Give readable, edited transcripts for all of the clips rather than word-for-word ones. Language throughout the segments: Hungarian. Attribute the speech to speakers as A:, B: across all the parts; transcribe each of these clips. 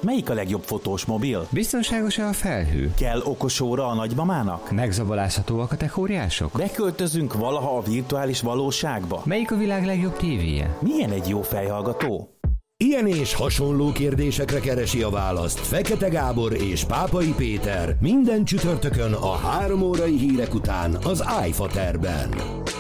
A: Melyik a legjobb fotós mobil?
B: Biztonságos-e a felhő?
A: Kell okos óra a nagymamának?
B: Megzabolázhatóak a techóriások?
A: Beköltözünk valaha a virtuális valóságba?
B: Melyik a világ legjobb tévéje?
A: Milyen egy jó fejhallgató?
C: Ilyen és hasonló kérdésekre keresi a választ Fekete Gábor és Pápai Péter minden csütörtökön a 3 órai hírek után az iFaterben.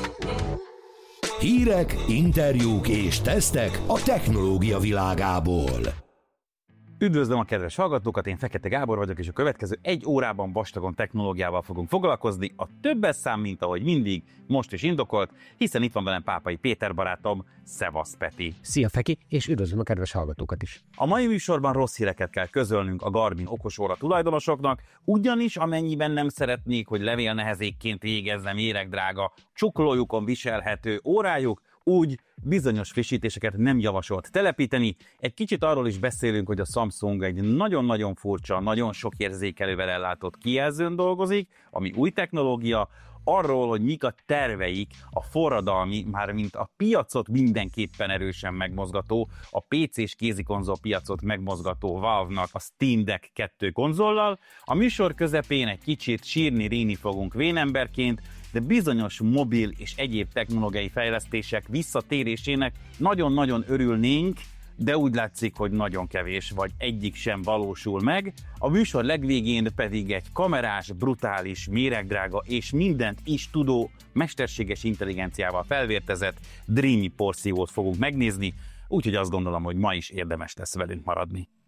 C: Hírek, interjúk és tesztek a technológia világából.
D: Üdvözlöm a kedves hallgatókat, én Fekete Gábor vagyok, és a következő 1 órában vastagon technológiával fogunk foglalkozni. A többes szám, mint ahogy mindig, most is indokolt, hiszen itt van velem Pápai Péter barátom. Szevasz, Peti!
E: Szia, Feki, és üdvözlöm a kedves hallgatókat is!
D: A mai műsorban rossz híreket kell közölnünk a Garmin okosóra tulajdonosoknak, ugyanis amennyiben nem szeretnék, hogy levélnehezékként végezze méregdrága, csuklójukon viselhető órájuk, úgy bizonyos frissítéseket nem javasolt telepíteni. Egy kicsit arról is beszélünk, hogy a Samsung egy nagyon-nagyon furcsa, nagyon sok érzékelővel ellátott kijelzőn dolgozik, ami új technológia, arról, hogy mik a terveik a forradalmi, mármint a piacot mindenképpen erősen megmozgató, a PC-s kézikonzol piacot megmozgató Valve-nak a Steam Deck 2 konzollal. A műsor közepén egy kicsit sírni-ríni fogunk vénemberként, de bizonyos mobil és egyéb technológiai fejlesztések visszatérésének nagyon-nagyon örülnénk, de úgy látszik, hogy nagyon kevés, vagy egyik sem valósul meg. A műsor legvégén pedig egy kamerás, brutális, méregdrága és mindent is tudó, mesterséges intelligenciával felvértezett Dreamy porciót fogunk megnézni, úgyhogy azt gondolom, hogy ma is érdemes lesz velünk maradni.